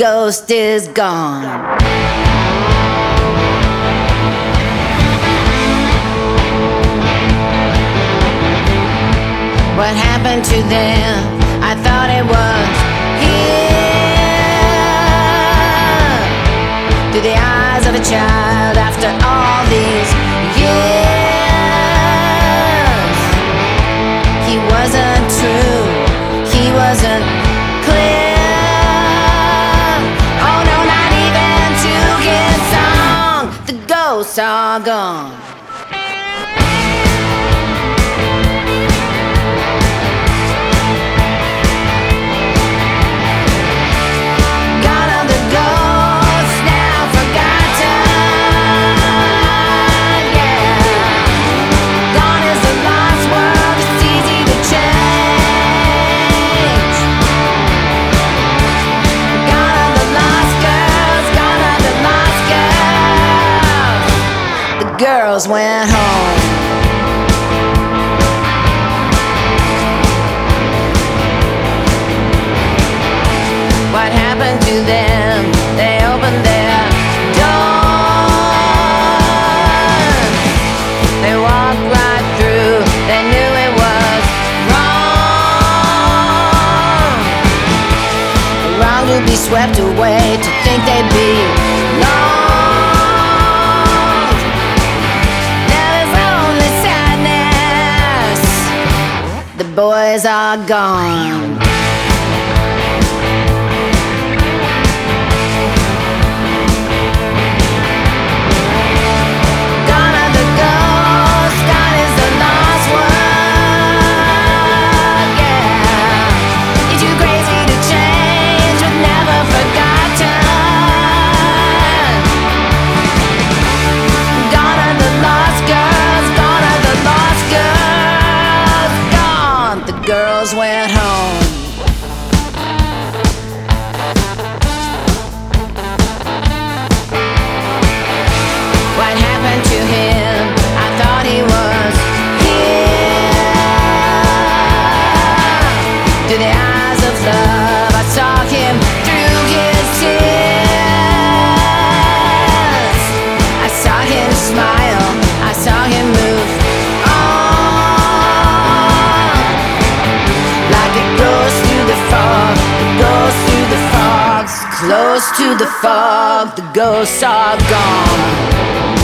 ghost is gone. What happened to them? I thought it was here. Through the eyes of a child after all these years. He wasn't true, he wasn't clear. Oh no, not even to his song. The ghosts are gone. Girls went home. What happened to them? They opened their doors. They walked right through. They knew it was wrong. Wrong to be swept away, to think they'd be long. Boys are gone. Gone are the ghosts, gone is the lost word, yeah. You're too crazy to change, but never forgotten. Gone are the lost girls, gone are the lost girls. The girls went home. What happened to him? I thought he was here. Through the eyes of love, I saw him through his tears. I saw him smile, I saw him move. Close to the fog, the ghosts are gone.